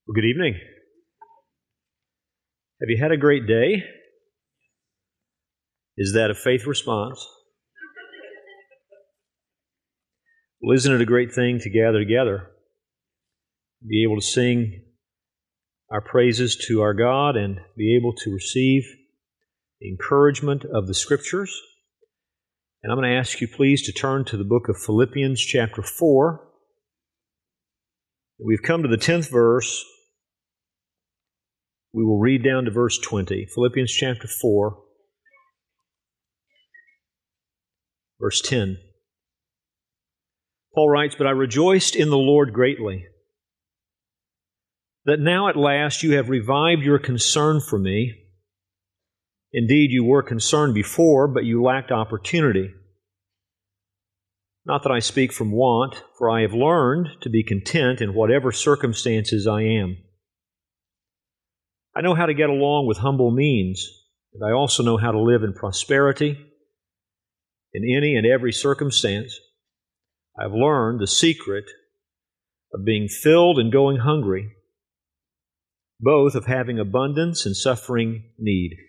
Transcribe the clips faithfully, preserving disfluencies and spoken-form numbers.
Well, good evening. Have you had a great day? Is that a faith response? Well, isn't it a great thing to gather together, be able to sing our praises to our God and be able to receive the encouragement of the Scriptures? And I'm going to ask you please to turn to the book of Philippians chapter four. We've come to the tenth verse. We will read down to verse twenty. Philippians chapter four, verse ten. Paul writes, "But I rejoiced in the Lord greatly, that now at last you have revived your concern for me. Indeed, you were concerned before, but you lacked opportunity. Not that I speak from want, for I have learned to be content in whatever circumstances I am. I know how to get along with humble means, and I also know how to live in prosperity in any and every circumstance. I have learned the secret of being filled and going hungry, both of having abundance and suffering need.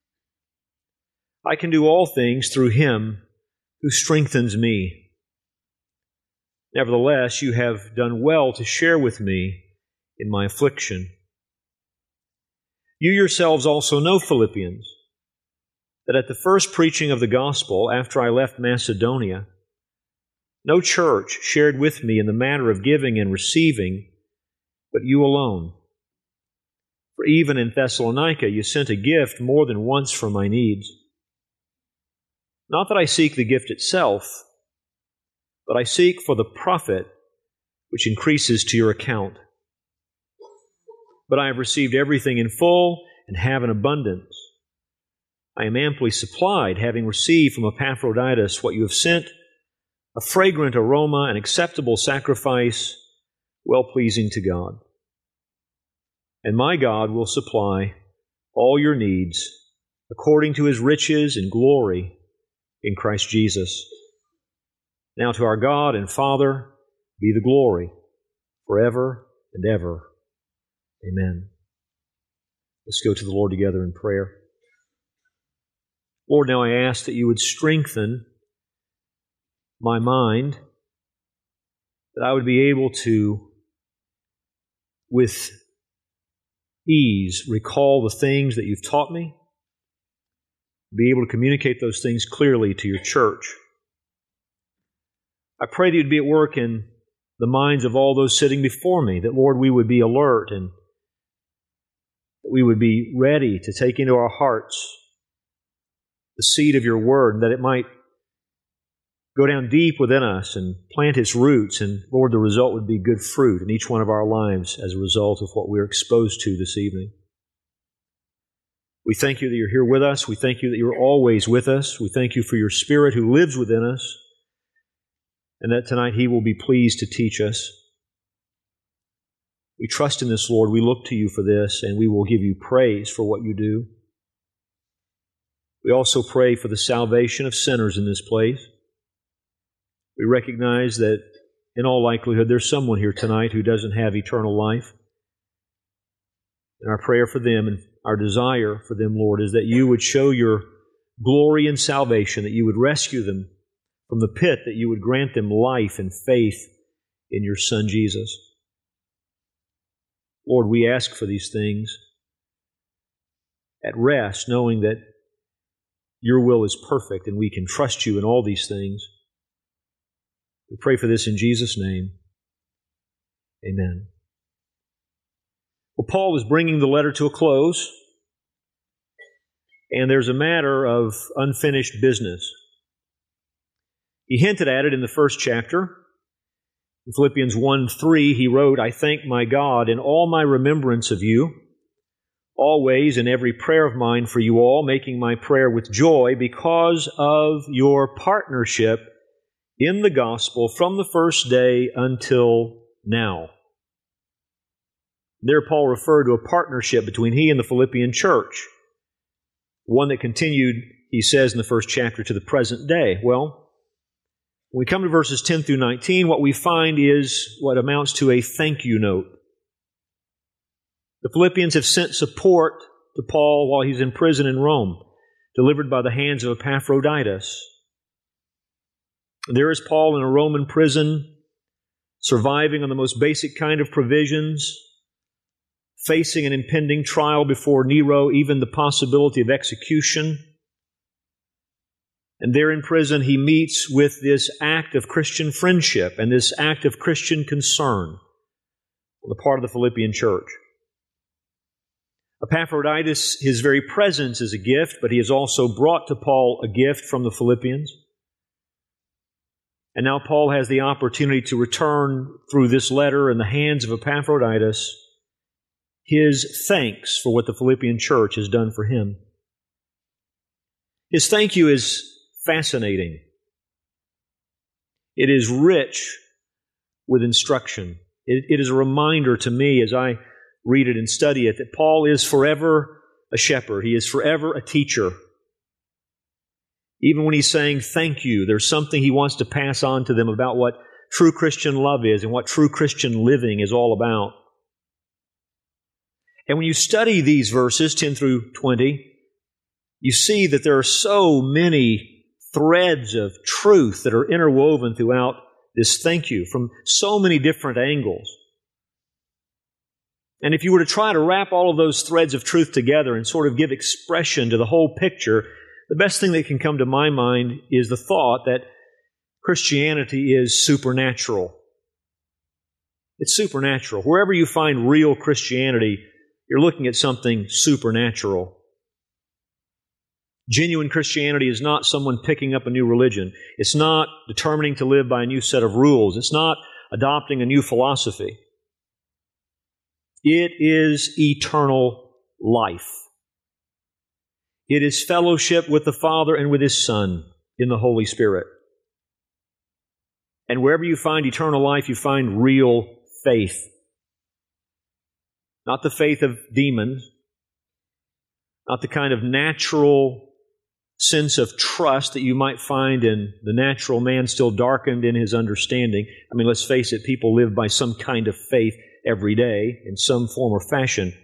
I can do all things through Him who strengthens me. Nevertheless, you have done well to share with me in my affliction. You yourselves also know, Philippians, that at the first preaching of the gospel after I left Macedonia, no church shared with me in the matter of giving and receiving, but you alone. For even in Thessalonica you sent a gift more than once for my needs. Not that I seek the gift itself, but I seek for the profit which increases to your account. But I have received everything in full and have an abundance. I am amply supplied, having received from Epaphroditus what you have sent, a fragrant aroma, an acceptable sacrifice, well-pleasing to God. And my God will supply all your needs according to His riches and glory in Christ Jesus. Now to our God and Father be the glory forever and ever. Amen." Let's go to the Lord together in prayer. Lord, now I ask that you would strengthen my mind, that I would be able to, with ease, recall the things that you've taught me, be able to communicate those things clearly to your church. I pray that you'd be at work in the minds of all those sitting before me, that, Lord, we would be alert and that we would be ready to take into our hearts the seed of your word, and that it might go down deep within us and plant its roots, and, Lord, the result would be good fruit in each one of our lives as a result of what we're exposed to this evening. We thank you that you're here with us. We thank you that you're always with us. We thank you for your Spirit who lives within us, and that tonight He will be pleased to teach us. We trust in this, Lord. We look to you for this, and we will give you praise for what you do. We also pray for the salvation of sinners in this place. We recognize that in all likelihood there's someone here tonight who doesn't have eternal life. And our prayer for them and our desire for them, Lord, is that you would show your glory and salvation, that you would rescue them from the pit, that you would grant them life and faith in your Son Jesus. Lord, we ask for these things at rest, knowing that your will is perfect and we can trust you in all these things. We pray for this in Jesus' name. Amen. Well, Paul is bringing the letter to a close, and there's a matter of unfinished business. He hinted at it in the first chapter. In Philippians one three, he wrote, "I thank my God in all my remembrance of you, always in every prayer of mine for you all, making my prayer with joy because of your partnership in the gospel from the first day until now." There Paul referred to a partnership between he and the Philippian church, one that continued, he says in the first chapter, to the present day. Well, when we come to verses ten through nineteen, what we find is what amounts to a thank you note. The Philippians have sent support to Paul while he's in prison in Rome, delivered by the hands of Epaphroditus. There is Paul in a Roman prison, surviving on the most basic kind of provisions, facing an impending trial before Nero, even the possibility of execution. And there in prison, he meets with this act of Christian friendship and this act of Christian concern on the part of the Philippian church. Epaphroditus, his very presence is a gift, but he has also brought to Paul a gift from the Philippians. And now Paul has the opportunity to return through this letter in the hands of Epaphroditus his thanks for what the Philippian church has done for him. His thank you is fascinating. It is rich with instruction. It, it is a reminder to me as I read it and study it that Paul is forever a shepherd. He is forever a teacher. Even when he's saying thank you, there's something he wants to pass on to them about what true Christian love is and what true Christian living is all about. And when you study these verses, ten through twenty, you see that there are so many threads of truth that are interwoven throughout this thank you from so many different angles. And if you were to try to wrap all of those threads of truth together and sort of give expression to the whole picture, the best thing that can come to my mind is the thought that Christianity is supernatural. It's supernatural. Wherever you find real Christianity, you're looking at something supernatural. Genuine Christianity is not someone picking up a new religion. It's not determining to live by a new set of rules. It's not adopting a new philosophy. It is eternal life. It is fellowship with the Father and with His Son in the Holy Spirit. And wherever you find eternal life, you find real faith. Not the faith of demons, not the kind of natural sense of trust that you might find in the natural man still darkened in his understanding. I mean, let's face it, people live by some kind of faith every day in some form or fashion.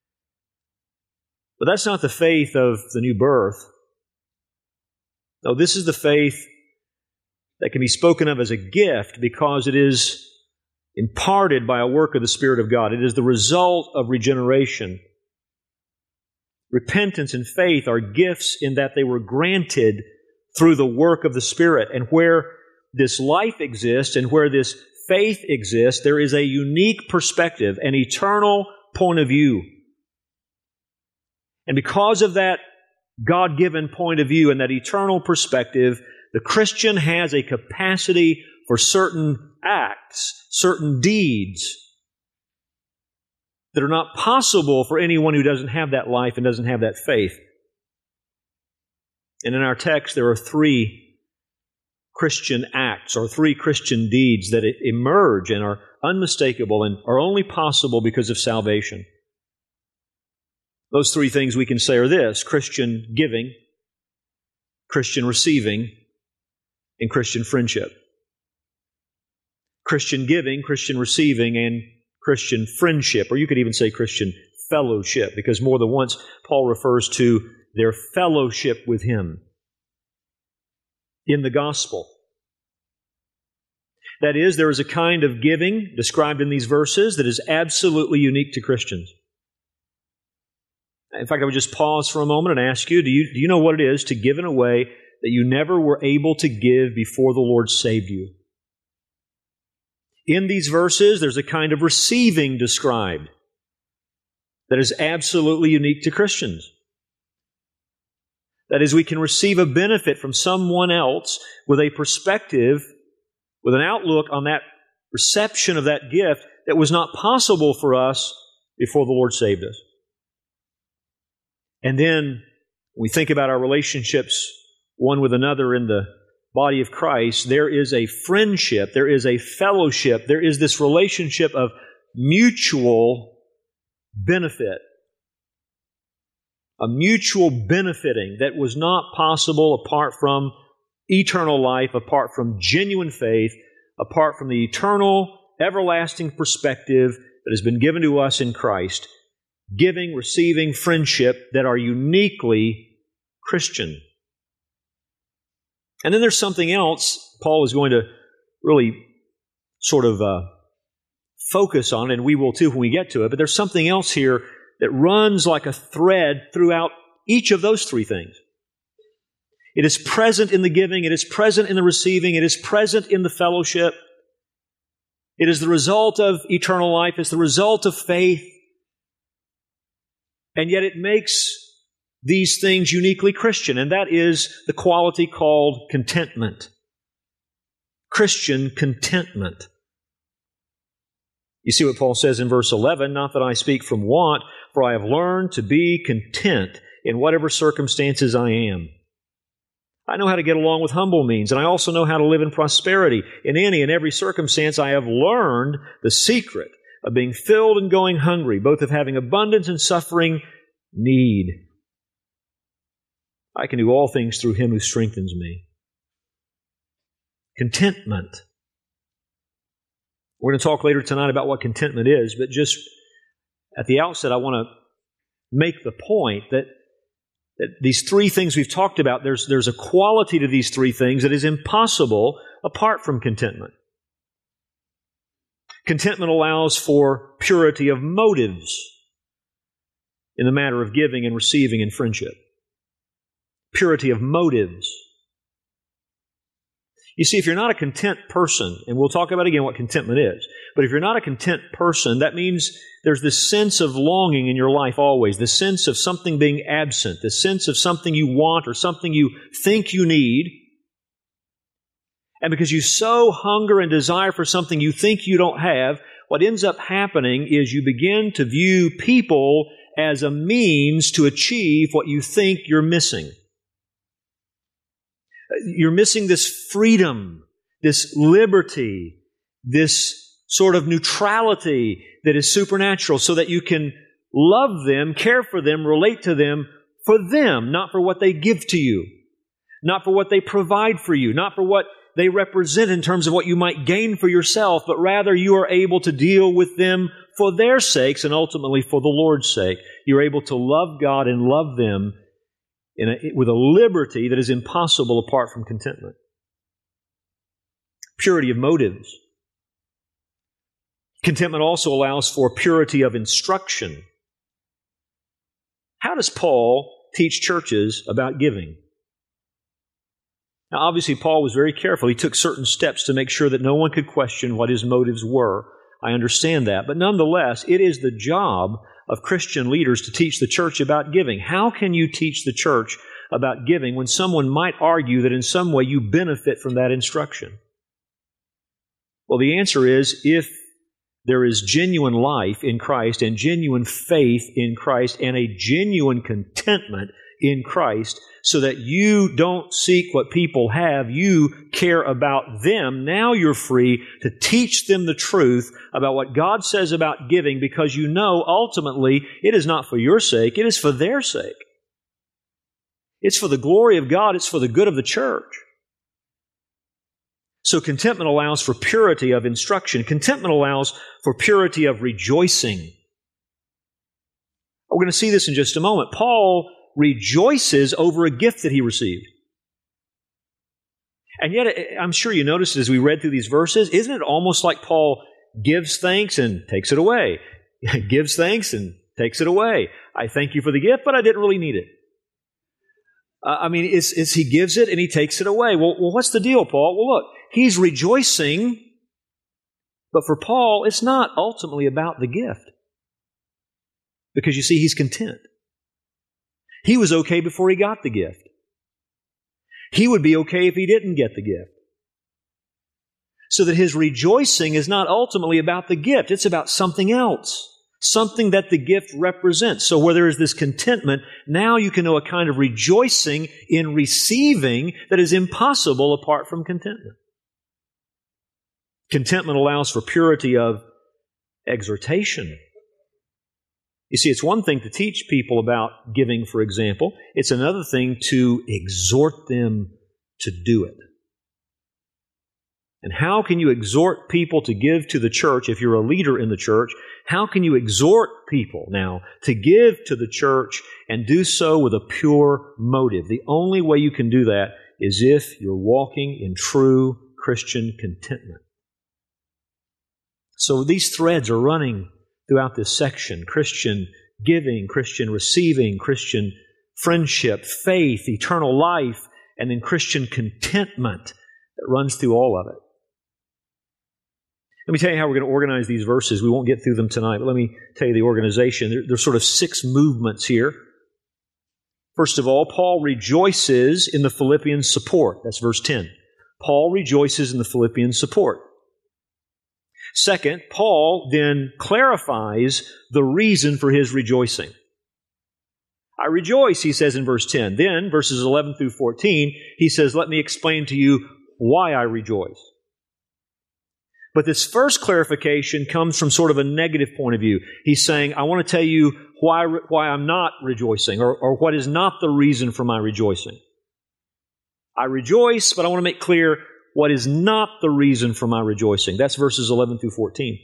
But that's not the faith of the new birth. No, this is the faith that can be spoken of as a gift because it is imparted by a work of the Spirit of God. It is the result of regeneration. Repentance and faith are gifts in that they were granted through the work of the Spirit. And where this life exists and where this faith exists, there is a unique perspective, an eternal point of view. And because of that God-given point of view and that eternal perspective, the Christian has a capacity for certain acts, certain deeds that are not possible for anyone who doesn't have that life and doesn't have that faith. And in our text, there are three Christian acts or three Christian deeds that emerge and are unmistakable and are only possible because of salvation. Those three things we can say are this: Christian giving, Christian receiving, and Christian friendship. Christian giving, Christian receiving, and Christian friendship, or you could even say Christian fellowship, because more than once Paul refers to their fellowship with Him in the gospel. That is, there is a kind of giving described in these verses that is absolutely unique to Christians. In fact, I would just pause for a moment and ask you, do you, do you know what it is to give in a way that you never were able to give before the Lord saved you? In these verses, there's a kind of receiving described that is absolutely unique to Christians. That is, we can receive a benefit from someone else with a perspective, with an outlook on that reception of that gift that was not possible for us before the Lord saved us. And then when we think about our relationships one with another in the body of Christ, there is a friendship, there is a fellowship, there is this relationship of mutual benefit. A mutual benefiting that was not possible apart from eternal life, apart from genuine faith, apart from the eternal, everlasting perspective that has been given to us in Christ. giving, receiving, friendship that are uniquely Christian. And then there's something else Paul is going to really sort of uh, focus on, and we will too when we get to it, but there's something else here that runs like a thread throughout each of those three things. It is present in the giving, it is present in the receiving, it is present in the fellowship. It is the result of eternal life, it's the result of faith, and yet it makes these things uniquely Christian, and that is the quality called contentment. Christian contentment. You see what Paul says in verse eleven, "Not that I speak from want, for I have learned to be content in whatever circumstances I am. I know how to get along with humble means, and I also know how to live in prosperity. In any and every circumstance I have learned the secret of being filled and going hungry, both of having abundance and suffering need. I can do all things through Him who strengthens me." Contentment. We're going to talk later tonight about what contentment is, but just at the outset I want to make the point that, that these three things we've talked about, there's, there's a quality to these three things that is impossible apart from contentment. Contentment allows for purity of motives in the matter of giving and receiving and friendship. Purity of motives. You see, if you're not a content person, and we'll talk about again what contentment is, but if you're not a content person, that means there's this sense of longing in your life always, this sense of something being absent, this sense of something you want or something you think you need. And because you so hunger and desire for something you think you don't have, what ends up happening is you begin to view people as a means to achieve what you think you're missing. You're missing this freedom, this liberty, this sort of neutrality that is supernatural so that you can love them, care for them, relate to them for them, not for what they give to you, not for what they provide for you, not for what they represent in terms of what you might gain for yourself, but rather you are able to deal with them for their sakes and ultimately for the Lord's sake. You're able to love God and love them in a, with a liberty that is impossible apart from contentment. Purity of motives. Contentment also allows for purity of instruction. How does Paul teach churches about giving? Now, obviously, Paul was very careful. He took certain steps to make sure that no one could question what his motives were. I understand that. But nonetheless, it is the job of Christian leaders to teach the church about giving. How can you teach the church about giving when someone might argue that in some way you benefit from that instruction? Well, the answer is if there is genuine life in Christ and genuine faith in Christ and a genuine contentment in Christ, so that you don't seek what people have, you care about them. Now you're free to teach them the truth about what God says about giving, because you know ultimately it is not for your sake, it is for their sake. It's for the glory of God, it's for the good of the church. So contentment allows for purity of instruction. Contentment allows for purity of rejoicing. We're going to see this in just a moment. Paul rejoices over a gift that he received. And yet, I'm sure you noticed as we read through these verses, isn't it almost like Paul gives thanks and takes it away? Gives thanks and takes it away. I thank you for the gift, but I didn't really need it. Uh, I mean, it's, it's he gives it and he takes it away. Well, well, what's the deal, Paul? Well, look, he's rejoicing, but for Paul, it's not ultimately about the gift. Because you see, he's content. He was okay before he got the gift. He would be okay if he didn't get the gift. So that his rejoicing is not ultimately about the gift. It's about something else. Something that the gift represents. So where there is this contentment, now you can know a kind of rejoicing in receiving that is impossible apart from contentment. Contentment allows for purity of exhortation. You see, it's one thing to teach people about giving, for example. It's another thing to exhort them to do it. And how can you exhort people to give to the church if you're a leader in the church? How can you exhort people now to give to the church and do so with a pure motive? The only way you can do that is if you're walking in true Christian contentment. So these threads are running throughout this section. Christian giving, Christian receiving, Christian friendship, faith, eternal life, and then Christian contentment that runs through all of it. Let me tell you how we're going to organize these verses. We won't get through them tonight, but let me tell you the organization. There, there's sort of six movements here. First of all, Paul rejoices in the Philippians' support. That's verse ten. Paul rejoices in the Philippians' support. Second, Paul then clarifies the reason for his rejoicing. I rejoice, he says in verse ten. Then, verses eleven through fourteen, he says, let me explain to you why I rejoice. But this first clarification comes from sort of a negative point of view. He's saying, I want to tell you why, why I'm not rejoicing, or, or what is not the reason for my rejoicing. I rejoice, but I want to make clear what is not the reason for my rejoicing. That's verses eleven through fourteen.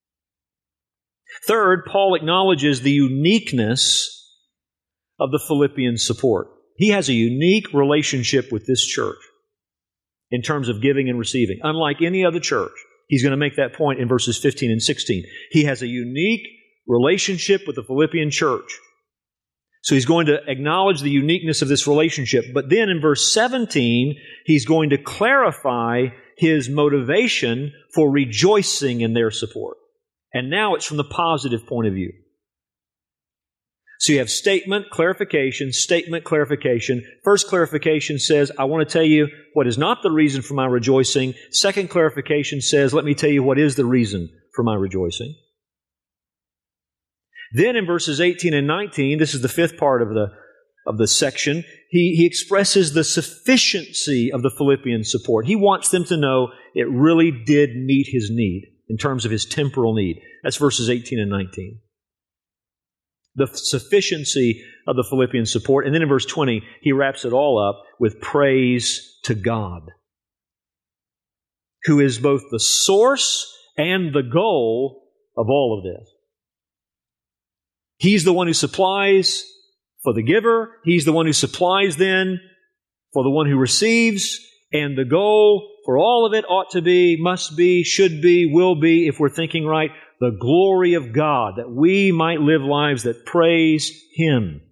Third, Paul acknowledges the uniqueness of the Philippians' support. He has a unique relationship with this church in terms of giving and receiving. Unlike any other church, he's going to make that point in verses fifteen and sixteen. He has a unique relationship with the Philippian church. So he's going to acknowledge the uniqueness of this relationship. But then in verse seventeen, he's going to clarify his motivation for rejoicing in their support. And now it's from the positive point of view. So you have statement, clarification, statement, clarification. First clarification says, I want to tell you what is not the reason for my rejoicing. Second clarification says, let me tell you what is the reason for my rejoicing. Then in verses eighteen and nineteen, this is the fifth part of the, of the section, he, he expresses the sufficiency of the Philippian support. He wants them to know it really did meet his need in terms of his temporal need. That's verses eighteen and nineteen. The sufficiency of the Philippian support. And then in verse twenty, he wraps it all up with praise to God, who is both the source and the goal of all of this. He's the one who supplies for the giver. He's the one who supplies then for the one who receives. And the goal for all of it ought to be, must be, should be, will be, if we're thinking right, the glory of God, that we might live lives that praise Him.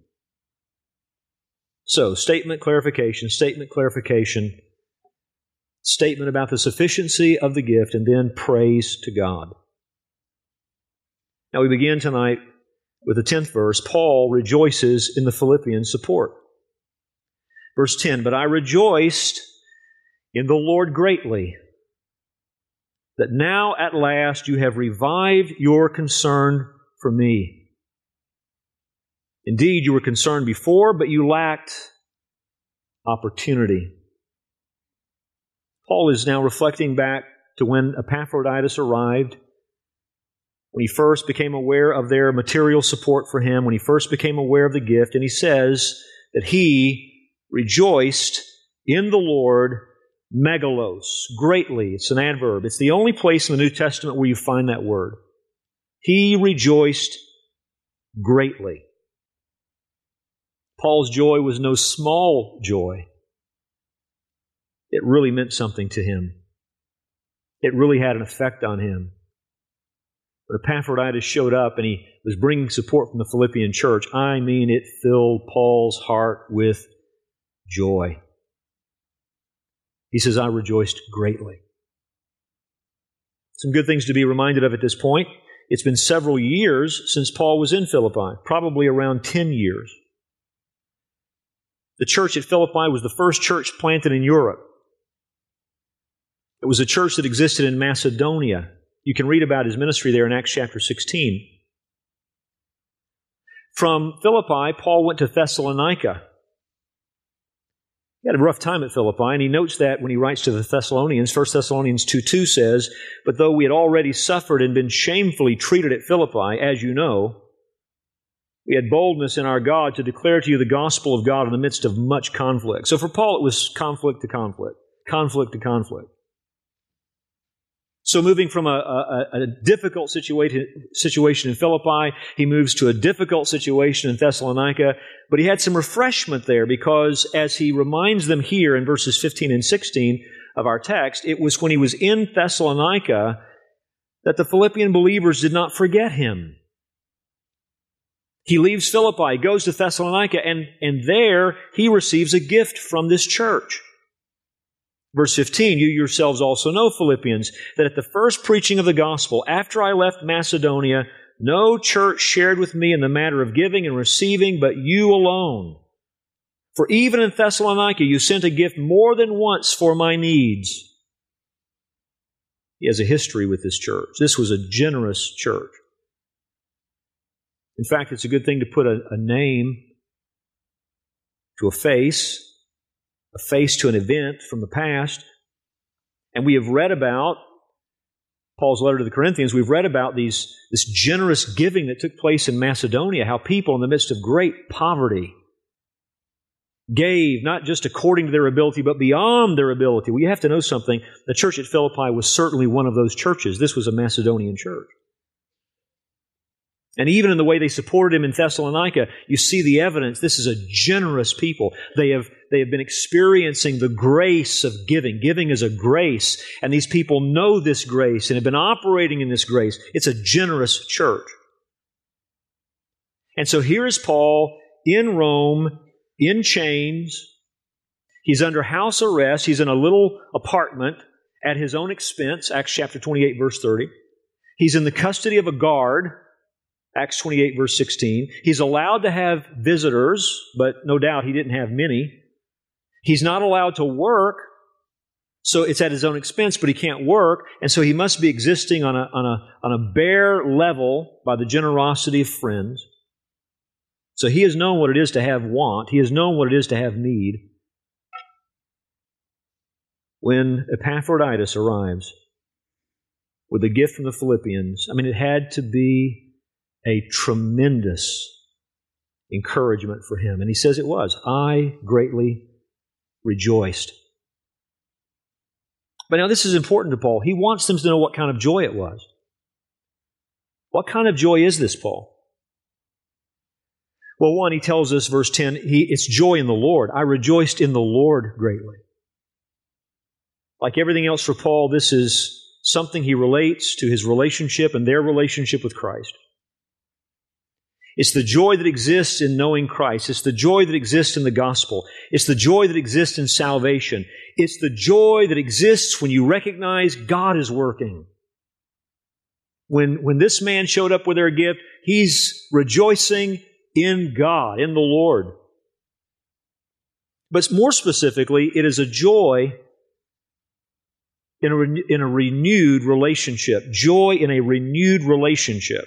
So, statement, clarification, statement, clarification, statement about the sufficiency of the gift, and then praise to God. Now we begin tonight with the tenth verse. Paul rejoices in the Philippian support. Verse ten, but I rejoiced in the Lord greatly, that now at last you have revived your concern for me. Indeed, you were concerned before, but you lacked opportunity. Paul is now reflecting back to when Epaphroditus arrived, when he first became aware of their material support for him, when he first became aware of the gift, and he says that he rejoiced in the Lord megalos, greatly. It's an adverb. It's the only place in the New Testament where you find that word. He rejoiced greatly. Paul's joy was no small joy. It really meant something to him. It really had an effect on him. When Epaphroditus showed up and he was bringing support from the Philippian church, I mean, it filled Paul's heart with joy. He says, I rejoiced greatly. Some good things to be reminded of at this point. It's been several years since Paul was in Philippi, probably around ten years. The church at Philippi was the first church planted in Europe. It was a church that existed in Macedonia. You can read about his ministry there in Acts chapter sixteen. From Philippi, Paul went to Thessalonica. He had a rough time at Philippi, and he notes that when he writes to the Thessalonians. First Thessalonians two two says, but though we had already suffered and been shamefully treated at Philippi, as you know, we had boldness in our God to declare to you the gospel of God in the midst of much conflict. So for Paul, it was conflict to conflict, conflict to conflict. So moving from a, a, a difficult situation, situation in Philippi, he moves to a difficult situation in Thessalonica, but he had some refreshment there because as he reminds them here in verses fifteen and sixteen of our text, it was when he was in Thessalonica that the Philippian believers did not forget him. He leaves Philippi, goes to Thessalonica, and, and there he receives a gift from this church. Verse fifteen, you yourselves also know, Philippians, that at the first preaching of the gospel, after I left Macedonia, no church shared with me in the matter of giving and receiving, but you alone. For even in Thessalonica you sent a gift more than once for my needs. He has a history with this church. This was a generous church. In fact, it's a good thing to put a, a name to a face, a face to an event from the past. And we have read about Paul's letter to the Corinthians. We've read about these, this generous giving that took place in Macedonia, how people in the midst of great poverty gave, not just according to their ability, but beyond their ability. Well, you have to know something. The church at Philippi was certainly one of those churches. This was a Macedonian church. And even in the way they supported him in Thessalonica, you see the evidence. This is a generous people. They have, they have been experiencing the grace of giving. Giving is a grace, and these people know this grace and have been operating in this grace. It's a generous church. And so here is Paul in Rome, in chains. He's under house arrest. He's in a little apartment at his own expense, Acts chapter twenty-eight, verse thirty. He's in the custody of a guard, Acts twenty-eight, verse sixteen. He's allowed to have visitors, but no doubt he didn't have many. He's not allowed to work, so it's at his own expense, but he can't work, and so he must be existing on a, on a, on a bare level by the generosity of friends. So he has known what it is to have want. He has known what it is to have need. When Epaphroditus arrives with a gift from the Philippians, I mean, it had to be a tremendous encouragement for him. And he says it was. I greatly rejoiced. But now this is important to Paul. He wants them to know what kind of joy it was. What kind of joy is this, Paul? Well, one, he tells us, verse ten, he, it's joy in the Lord. I rejoiced in the Lord greatly. Like everything else for Paul, this is something he relates to his relationship and their relationship with Christ. It's the joy that exists in knowing Christ. It's the joy that exists in the gospel. It's the joy that exists in salvation. It's the joy that exists when you recognize God is working. When, when this man showed up with their gift, he's rejoicing in God, in the Lord. But more specifically, it is a joy in a, in a renewed relationship. Joy in a renewed relationship.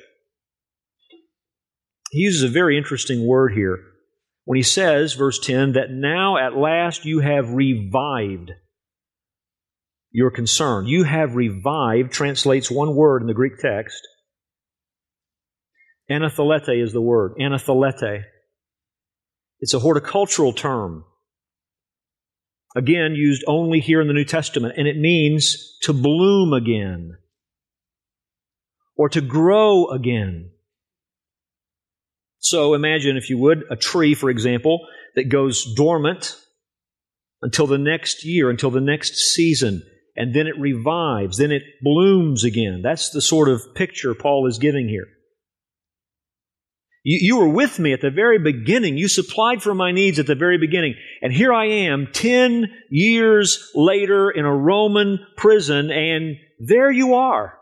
He uses a very interesting word here when he says, verse ten, that now at last you have revived your concern. You have revived translates one word in the Greek text. Anathelete is the word. Anathelete. It's a horticultural term. Again, used only here in the New Testament, and it means to bloom again or to grow again. So imagine, if you would, a tree, for example, that goes dormant until the next year, until the next season, and then it revives, then it blooms again. That's the sort of picture Paul is giving here. You, you were with me at the very beginning. You supplied for my needs at the very beginning. And here I am, ten years later in a Roman prison, and there you are.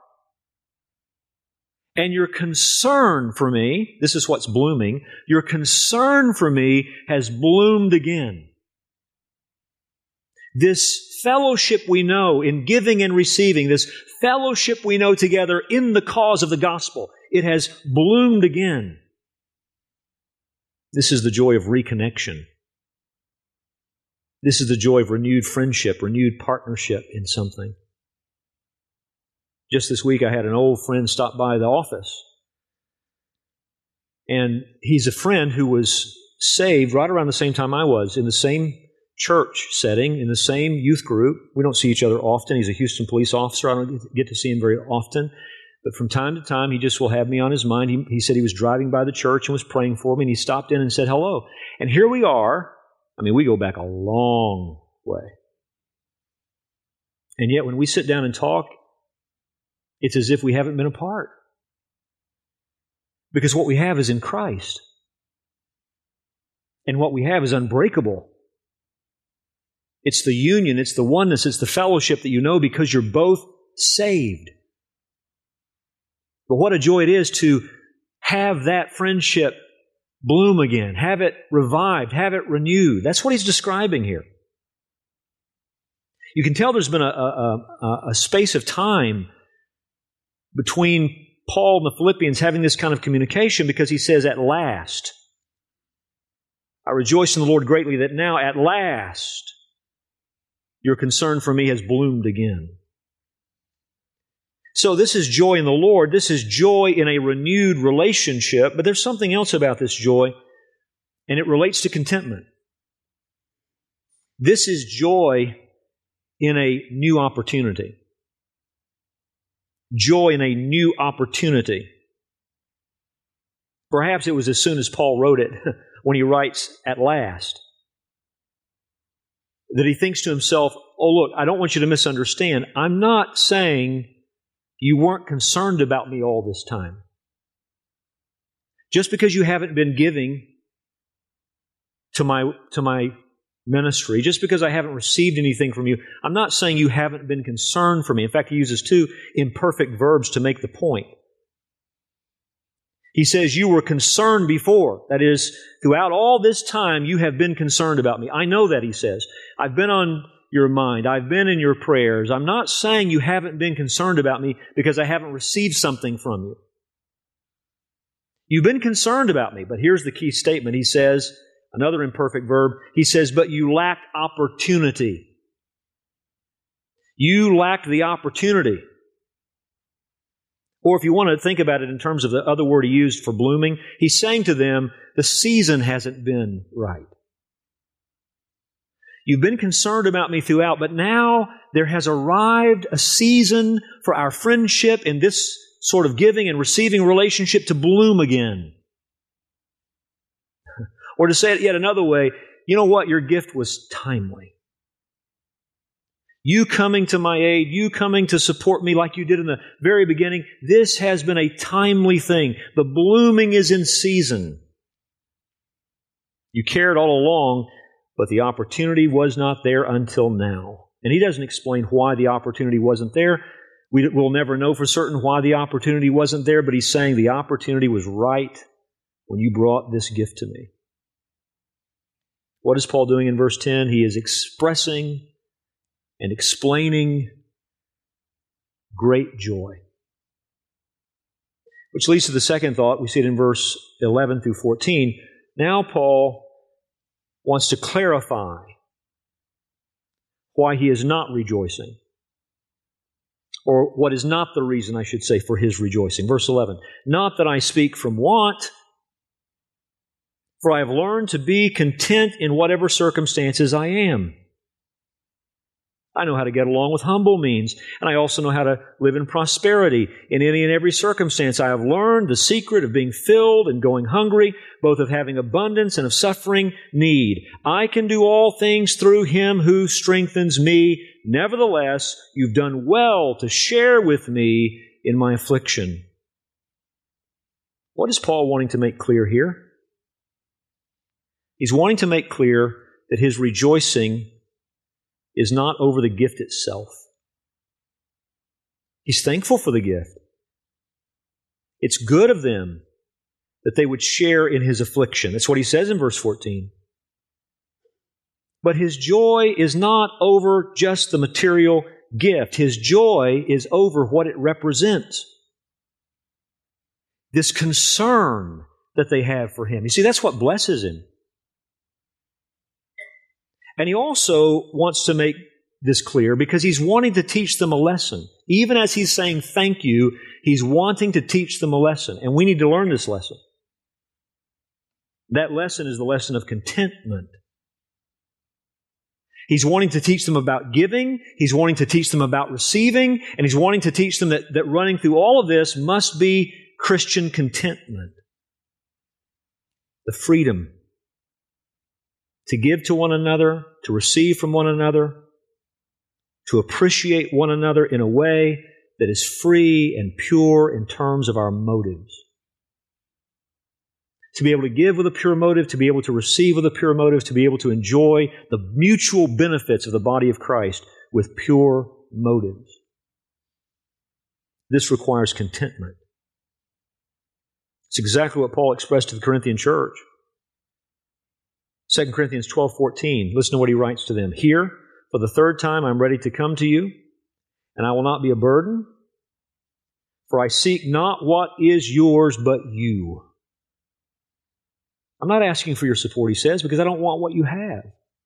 And your concern for me, this is what's blooming, your concern for me has bloomed again. This fellowship we know in giving and receiving, this fellowship we know together in the cause of the gospel, it has bloomed again. This is the joy of reconnection. This is the joy of renewed friendship, renewed partnership in something. Just this week I had an old friend stop by the office. And he's a friend who was saved right around the same time I was, in the same church setting, in the same youth group. We don't see each other often. He's a Houston police officer. I don't get to see him very often. But from time to time, he just will have me on his mind. He, he said he was driving by the church and was praying for me, and he stopped in and said hello. And here we are. I mean, we go back a long way. And yet when we sit down and talk, it's as if we haven't been apart. Because what we have is in Christ. And what we have is unbreakable. It's the union, it's the oneness, it's the fellowship that you know because you're both saved. But what a joy it is to have that friendship bloom again, have it revived, have it renewed. That's what he's describing here. You can tell there's been a, a, a, a space of time between Paul and the Philippians having this kind of communication because he says, at last, I rejoice in the Lord greatly that now at last your concern for me has bloomed again. So this is joy in the Lord. This is joy in a renewed relationship. But there's something else about this joy, and it relates to contentment. This is joy in a new opportunity. Joy in a new opportunity. Perhaps it was as soon as Paul wrote it, when he writes, at last, that he thinks to himself, oh, look, I don't want you to misunderstand. I'm not saying you weren't concerned about me all this time. Just because you haven't been giving to my, to my ministry, just because I haven't received anything from you, I'm not saying you haven't been concerned for me. In fact, he uses two imperfect verbs to make the point. He says, you were concerned before. That is, throughout all this time, you have been concerned about me. I know that, he says. I've been on your mind. I've been in your prayers. I'm not saying you haven't been concerned about me because I haven't received something from you. You've been concerned about me, but here's the key statement. He says, another imperfect verb, he says, but you lacked opportunity. You lacked the opportunity. Or if you want to think about it in terms of the other word he used for blooming, he's saying to them, the season hasn't been right. You've been concerned about me throughout, but now there has arrived a season for our friendship in this sort of giving and receiving relationship to bloom again. Or to say it yet another way, you know what? Your gift was timely. You coming to my aid, you coming to support me like you did in the very beginning, this has been a timely thing. The blooming is in season. You cared all along, but the opportunity was not there until now. And he doesn't explain why the opportunity wasn't there. We will never know for certain why the opportunity wasn't there, but he's saying the opportunity was right when you brought this gift to me. What is Paul doing in verse ten? He is expressing and explaining great joy. Which leads to the second thought. We see it in verse eleven through fourteen. Now Paul wants to clarify why he is not rejoicing. Or what is not the reason, I should say, for his rejoicing. Verse eleven. Not that I speak from want, for I have learned to be content in whatever circumstances I am. I know how to get along with humble means, and I also know how to live in prosperity in any and every circumstance. I have learned the secret of being filled and going hungry, both of having abundance and of suffering need. I can do all things through Him who strengthens me. Nevertheless, you've done well to share with me in my affliction. What is Paul wanting to make clear here? He's wanting to make clear that his rejoicing is not over the gift itself. He's thankful for the gift. It's good of them that they would share in his affliction. That's what he says in verse fourteen. But his joy is not over just the material gift. His joy is over what it represents. This concern that they have for him. You see, that's what blesses him. And he also wants to make this clear because he's wanting to teach them a lesson. Even as he's saying thank you, he's wanting to teach them a lesson. And we need to learn this lesson. That lesson is the lesson of contentment. He's wanting to teach them about giving. He's wanting to teach them about receiving. And He's wanting to teach them that, that running through all of this must be Christian contentment. The freedom to give to one another, to receive from one another, to appreciate one another in a way that is free and pure in terms of our motives. To be able to give with a pure motive, to be able to receive with a pure motive, to be able to enjoy the mutual benefits of the body of Christ with pure motives. This requires contentment. It's exactly what Paul expressed to the Corinthian church. Second Corinthians twelve fourteen, listen to what he writes to them. Here, for the third time, I'm ready to come to you, and I will not be a burden, for I seek not what is yours, but you. I'm not asking for your support, he says, because I don't want what you have.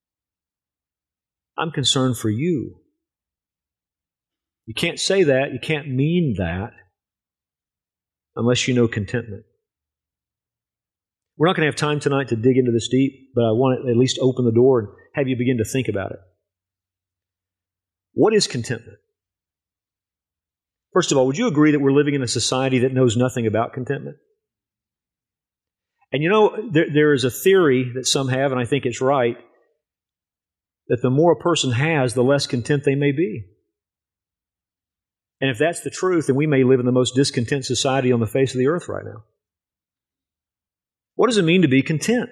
I'm concerned for you. You can't say that, you can't mean that, unless you know contentment. We're not going to have time tonight to dig into this deep, but I want to at least open the door and have you begin to think about it. What is contentment? First of all, would you agree that we're living in a society that knows nothing about contentment? And you know, there, there is a theory that some have, and I think it's right, that the more a person has, the less content they may be. And if that's the truth, then we may live in the most discontent society on the face of the earth right now. What does it mean to be content?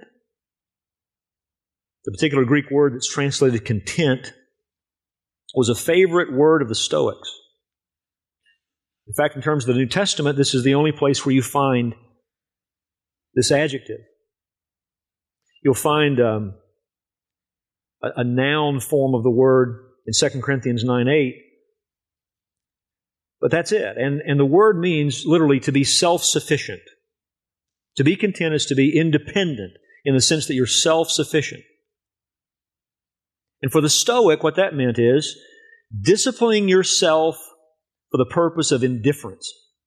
The particular Greek word that's translated content was a favorite word of the Stoics. In fact, in terms of the New Testament, this is the only place where you find this adjective. You'll find um, a, a noun form of the word in Second Corinthians nine eight. But that's it. And, and the word means literally to be self-sufficient. To be content is to be independent in the sense that you're self-sufficient. And for the Stoic, what that meant is disciplining yourself for the purpose of indifference.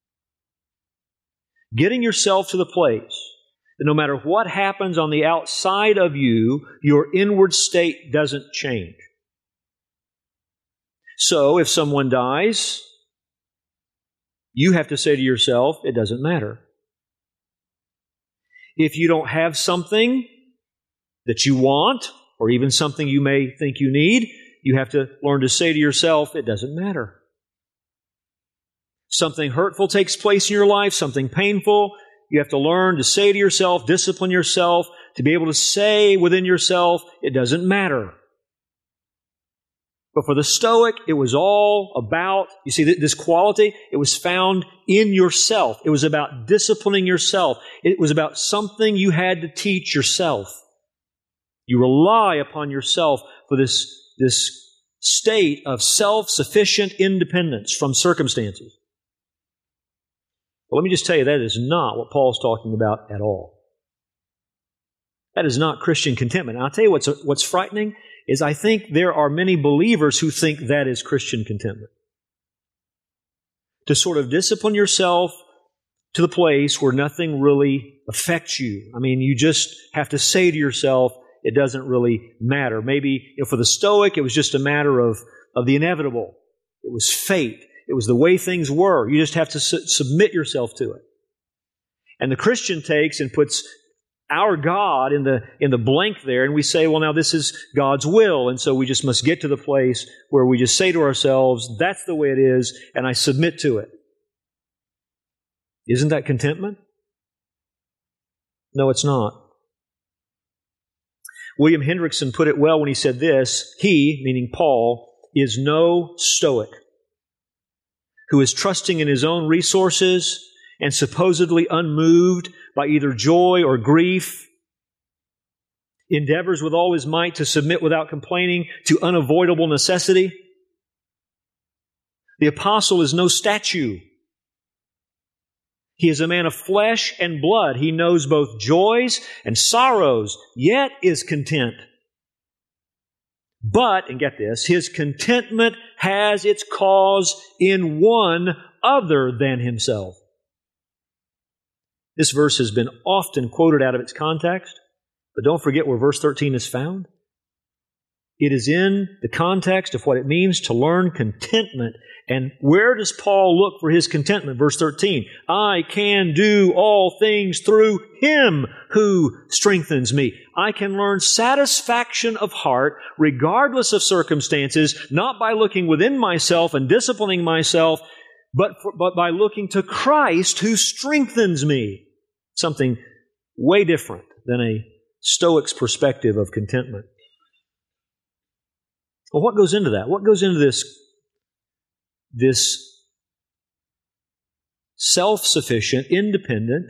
Getting yourself to the place that no matter what happens on the outside of you, your inward state doesn't change. So if someone dies, you have to say to yourself, it doesn't matter. If you don't have something that you want, or even something you may think you need, you have to learn to say to yourself, it doesn't matter. Something hurtful takes place in your life, something painful, you have to learn to say to yourself, discipline yourself, to be able to say within yourself, it doesn't matter. But for the Stoic, it was all about, you see, this quality, it was found in yourself. It was about disciplining yourself. It was about something you had to teach yourself. You rely upon yourself for this, this state of self-sufficient independence from circumstances. But let me just tell you, that is not what Paul's talking about at all. That is not Christian contentment. And I'll tell you what's, what's frightening is I think there are many believers who think that is Christian contentment. To sort of discipline yourself to the place where nothing really affects you. I mean, you just have to say to yourself, it doesn't really matter. Maybe you know, for the Stoic, it was just a matter of, of the inevitable. It was fate. It was the way things were. You just have to su- submit yourself to it. And the Christian takes and puts our God in the in the blank there, and we say, well, now this is God's will, and so we just must get to the place where we just say to ourselves, that's the way it is, and I submit to it. Isn't that contentment? No, it's not. William Hendrickson put it well when he said this, he, meaning Paul, is no Stoic who is trusting in his own resources and supposedly unmoved by either joy or grief, endeavors with all his might to submit without complaining to unavoidable necessity. The apostle is no statue. He is a man of flesh and blood. He knows both joys and sorrows, yet is content. But, and get this, his contentment has its cause in one other than himself. This verse has been often quoted out of its context, but don't forget where verse thirteen is found. It is in the context of what it means to learn contentment. And where does Paul look for his contentment? Verse thirteen, I can do all things through Him who strengthens me. I can learn satisfaction of heart regardless of circumstances, not by looking within myself and disciplining myself, but, for, but by looking to Christ who strengthens me. Something way different than a Stoic's perspective of contentment. Well, what goes into that? What goes into this, this self-sufficient, independent,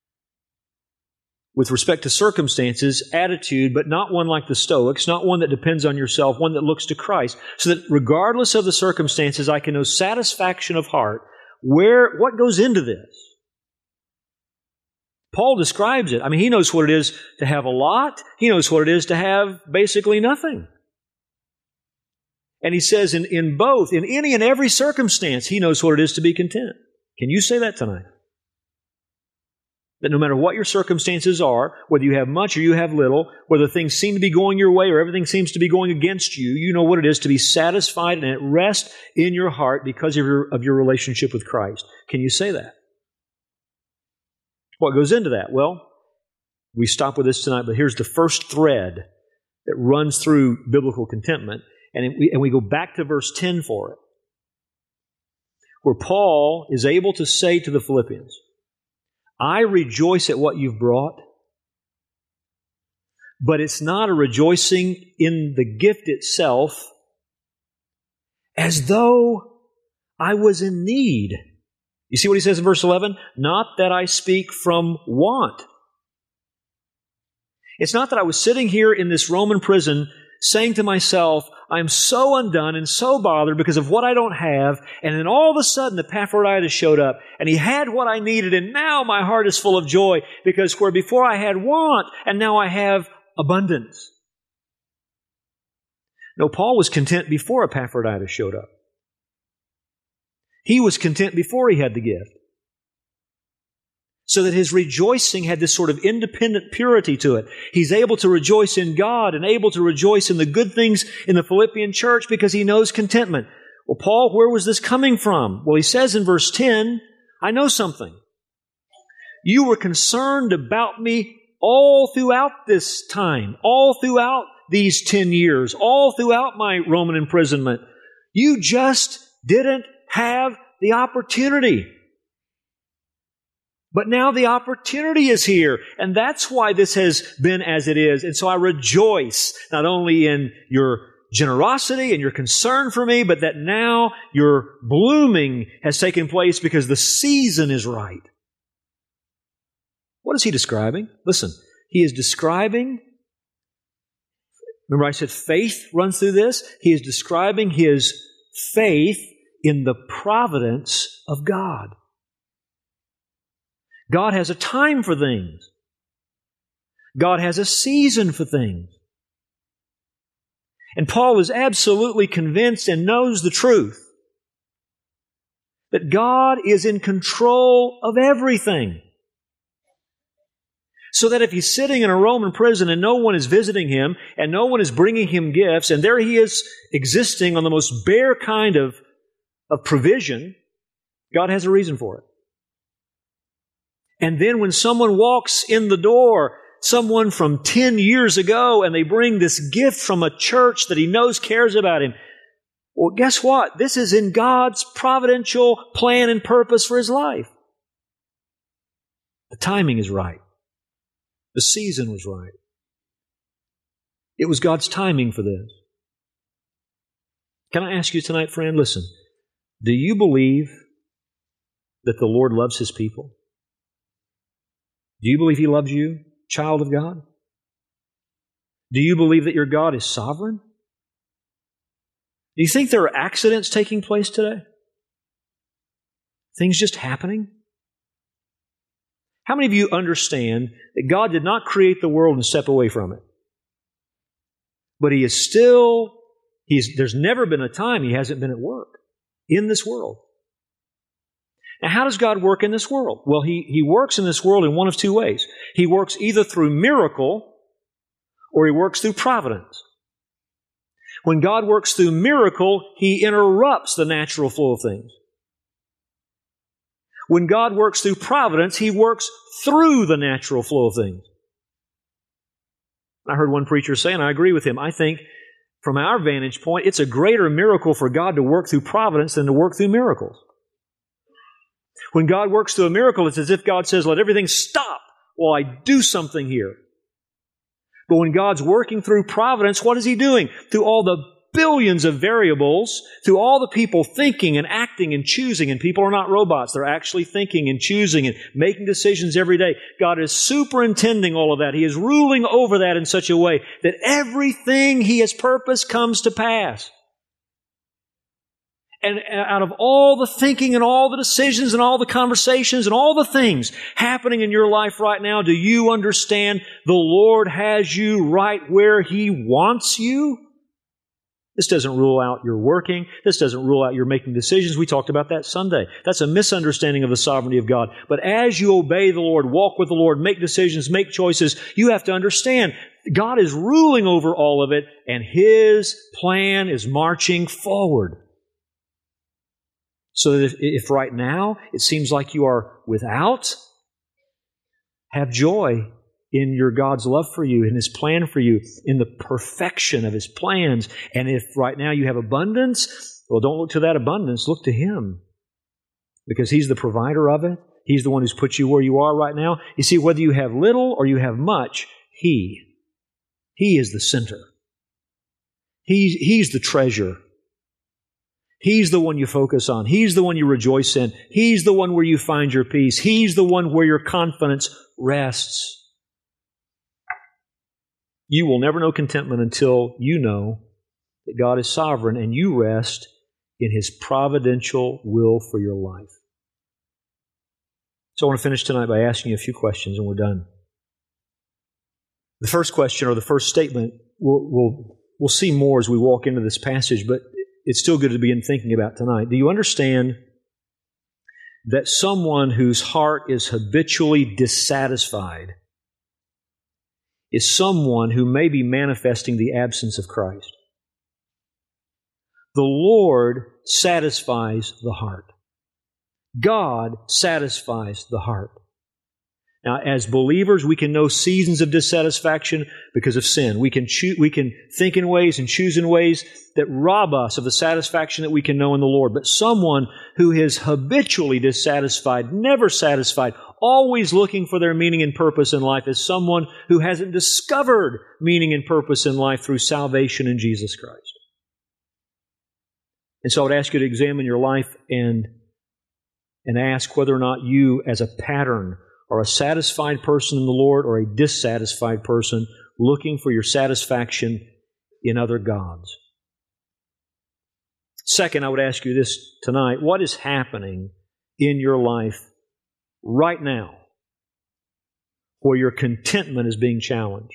with respect to circumstances, attitude, but not one like the Stoics, not one that depends on yourself, one that looks to Christ, so that regardless of the circumstances, I can know satisfaction of heart. Where, what goes into this? Paul describes it. I mean, he knows what it is to have a lot. He knows what it is to have basically nothing. And he says in, in both, in any and every circumstance, he knows what it is to be content. Can you say that tonight? That no matter what your circumstances are, whether you have much or you have little, whether things seem to be going your way or everything seems to be going against you, you know what it is to be satisfied and at rest in your heart because of your, of your relationship with Christ. Can you say that? What goes into that? Well, we stop with this tonight, but here's the first thread that runs through biblical contentment. And we, and we go back to verse ten for it, where Paul is able to say to the Philippians, I rejoice at what you've brought, but it's not a rejoicing in the gift itself, as though I was in need. You see what he says in verse eleven? Not that I speak from want. It's not that I was sitting here in this Roman prison saying to myself, I'm so undone and so bothered because of what I don't have, and then all of a sudden Epaphroditus showed up, and he had what I needed, and now my heart is full of joy, because where before I had want, and now I have abundance. No, Paul was content before Epaphroditus showed up. He was content before he had the gift. So that his rejoicing had this sort of independent purity to it. He's able to rejoice in God and able to rejoice in the good things in the Philippian church because he knows contentment. Well, Paul, where was this coming from? Well, he says in verse ten, I know something. You were concerned about me all throughout this time, all throughout these ten years, all throughout my Roman imprisonment. You just didn't have the opportunity. But now the opportunity is here, and that's why this has been as it is. And so I rejoice not only in your generosity and your concern for me, but that now your blooming has taken place because the season is right. What is he describing? Listen, he is describing, remember I said faith runs through this? He is describing his faith in the providence of God. God has a time for things. God has a season for things. And Paul is absolutely convinced and knows the truth that God is in control of everything. So that if he's sitting in a Roman prison and no one is visiting him and no one is bringing him gifts, and there he is existing on the most bare kind of, of provision, God has a reason for it. And then when someone walks in the door, someone from ten years ago, and they bring this gift from a church that he knows cares about him, well, guess what? This is in God's providential plan and purpose for his life. The timing is right. The season was right. It was God's timing for this. Can I ask you tonight, friend, listen, do you believe that the Lord loves His people? Do you believe He loves you, child of God? Do you believe that your God is sovereign? Do you think there are accidents taking place today? Things just happening? How many of you understand that God did not create the world and step away from it? But He is still, he's, there's never been a time He hasn't been at work in this world. Now, how does God work in this world? Well, He, He works in this world in one of two ways. He works either through miracle or He works through providence. When God works through miracle, He interrupts the natural flow of things. When God works through providence, He works through the natural flow of things. I heard one preacher say, and I agree with him, I think from our vantage point, it's a greater miracle for God to work through providence than to work through miracles. When God works through a miracle, it's as if God says, let everything stop while I do something here. But when God's working through providence, what is He doing? Through all the billions of variables, through all the people thinking and acting and choosing, and people are not robots, they're actually thinking and choosing and making decisions every day. God is superintending all of that. He is ruling over that in such a way that everything He has purposed comes to pass. And out of all the thinking and all the decisions and all the conversations and all the things happening in your life right now, do you understand the Lord has you right where He wants you? This doesn't rule out your working. This doesn't rule out your making decisions. We talked about that Sunday. That's a misunderstanding of the sovereignty of God. But as you obey the Lord, walk with the Lord, make decisions, make choices, you have to understand God is ruling over all of it, and His plan is marching forward. So that if, if right now it seems like you are without, have joy in your God's love for you, in His plan for you, in the perfection of His plans. And if right now you have abundance, well, don't look to that abundance, look to Him. Because He's the provider of it. He's the one who's put you where you are right now. You see, whether you have little or you have much, He, He is the center. He, He's the treasure. He's the one you focus on. He's the one you rejoice in. He's the one where you find your peace. He's the one where your confidence rests. You will never know contentment until you know that God is sovereign and you rest in His providential will for your life. So I want to finish tonight by asking you a few questions, and we're done. The first question, or the first statement, we'll, we'll, we'll see more as we walk into this passage, but it's still good to begin thinking about tonight. Do you understand that someone whose heart is habitually dissatisfied is someone who may be manifesting the absence of Christ? The Lord satisfies the heart. God satisfies the heart. Now, as believers, we can know seasons of dissatisfaction because of sin. We can choo- we can think in ways and choose in ways that rob us of the satisfaction that we can know in the Lord. But someone who is habitually dissatisfied, never satisfied, always looking for their meaning and purpose in life is someone who hasn't discovered meaning and purpose in life through salvation in Jesus Christ. And so I would ask you to examine your life and, and ask whether or not you, as a pattern, are a satisfied person in the Lord or a dissatisfied person looking for your satisfaction in other gods. Second, I would ask you this tonight. What is happening in your life right now where your contentment is being challenged?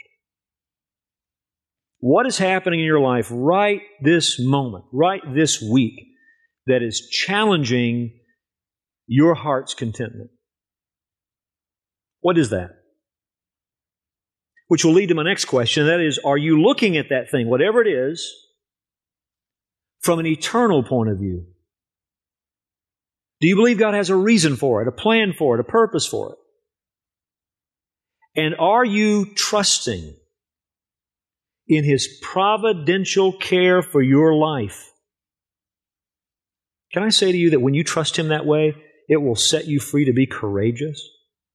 What is happening in your life right this moment, right this week, that is challenging your heart's contentment? What is that? Which will lead to my next question. That is, are you looking at that thing, whatever it is, from an eternal point of view? Do you believe God has a reason for it, a plan for it, a purpose for it? And are you trusting in His providential care for your life? Can I say to you that when you trust Him that way, it will set you free to be courageous?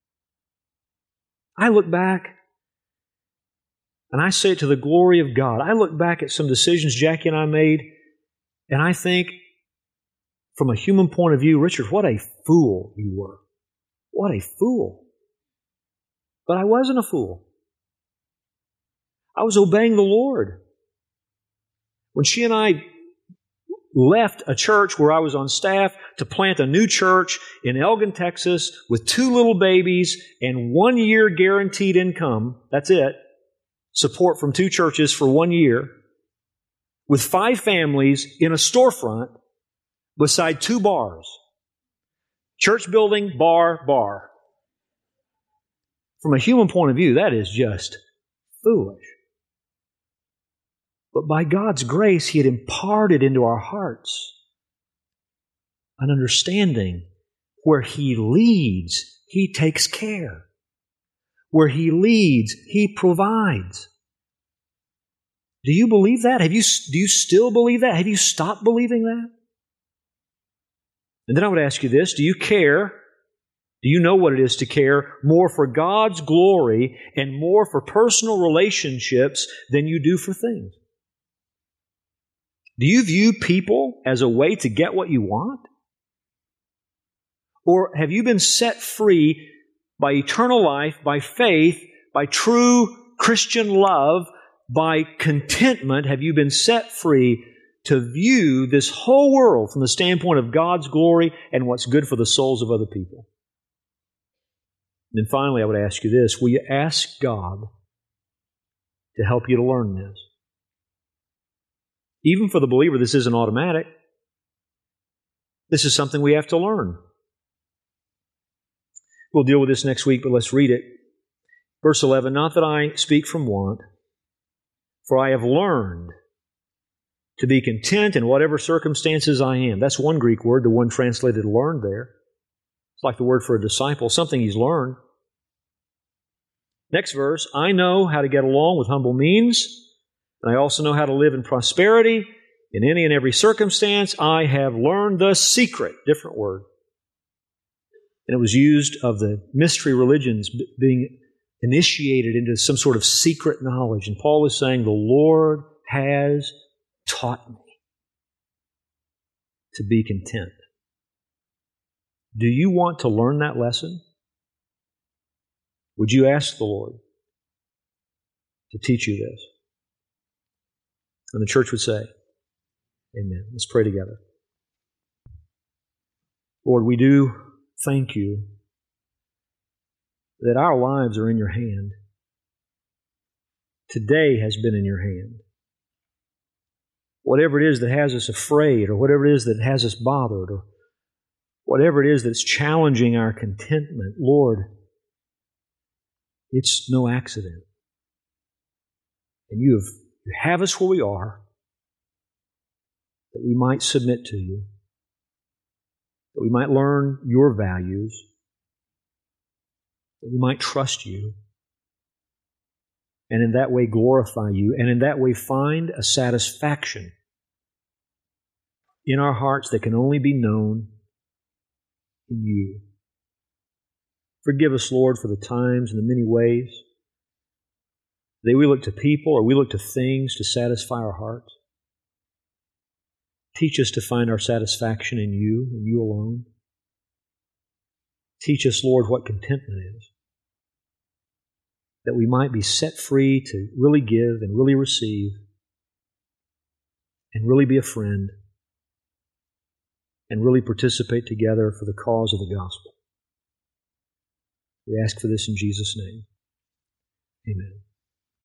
I look back, and I say it to the glory of God. I look back at some decisions Jackie and I made, and I think, from a human point of view, Richard, what a fool you were. What a fool. But I wasn't a fool. I was obeying the Lord. When she and I left a church where I was on staff to plant a new church in Elgin, Texas, with two little babies and one year guaranteed income, that's it, support from two churches for one year, with five families in a storefront beside two bars. Church building, bar, bar. From a human point of view, that is just foolish. But by God's grace, He had imparted into our hearts an understanding where He leads, He takes care. Where He leads, He provides. Do you believe that? Have you, do you still believe that? Have you stopped believing that? And then I would ask you this, do you care? Do you know what it is to care more for God's glory and more for personal relationships than you do for things? Do you view people as a way to get what you want? Or have you been set free by eternal life, by faith, by true Christian love, by contentment? Have you been set free to view this whole world from the standpoint of God's glory and what's good for the souls of other people? And then finally, I would ask you this. Will you ask God to help you to learn this? Even for the believer, this isn't automatic. This is something we have to learn. We'll deal with this next week, but let's read it. Verse eleven, not that I speak from want, for I have learned to be content in whatever circumstances I am. That's one Greek word, the one translated learned there. It's like the word for a disciple, something he's learned. Next verse, I know how to get along with humble means, and I also know how to live in prosperity. In any and every circumstance, I have learned the secret. Different word. And it was used of the mystery religions being initiated into some sort of secret knowledge. And Paul is saying, the Lord has taught me to be content. Do you want to learn that lesson? Would you ask the Lord to teach you this? And the church would say, amen. Let's pray together. Lord, we do thank you that our lives are in your hand. Today has been in your hand. Whatever it is that has us afraid, or whatever it is that has us bothered, or whatever it is that's challenging our contentment, Lord, it's no accident. And you have, you have us where we are, that we might submit to you, that we might learn your values, that we might trust you, and in that way glorify you, and in that way find a satisfaction in our hearts that can only be known in you. Forgive us, Lord, for the times and the many ways that we look to people or we look to things to satisfy our hearts. Teach us to find our satisfaction in you and you alone. Teach us, Lord, what contentment is, that we might be set free to really give and really receive and really be a friend and really participate together for the cause of the gospel. We ask for this in Jesus' name. Amen.